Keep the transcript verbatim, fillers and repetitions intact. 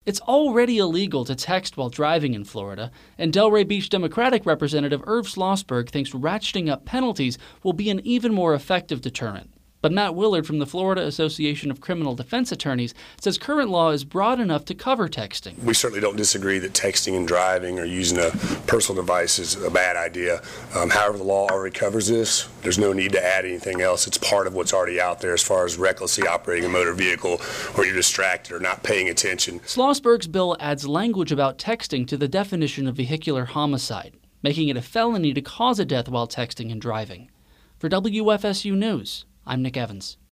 It's already illegal to text while driving in Florida, and Delray Beach Democratic Representative Irv Schlossberg thinks ratcheting up penalties will be an even more effective deterrent. But Matt Willard from the Florida Association of Criminal Defense Attorneys says current law is broad enough to cover texting. We certainly don't disagree that texting and driving or using a personal device is a bad idea. Um, however, the law already covers this. There's no need to add anything else. It's part of what's already out there as far as recklessly operating a motor vehicle where you're distracted or not paying attention. Schlossberg's bill adds language about texting to the definition of vehicular homicide, making it a felony to cause a death while texting and driving. For W F S U News, I'm Nick Evans.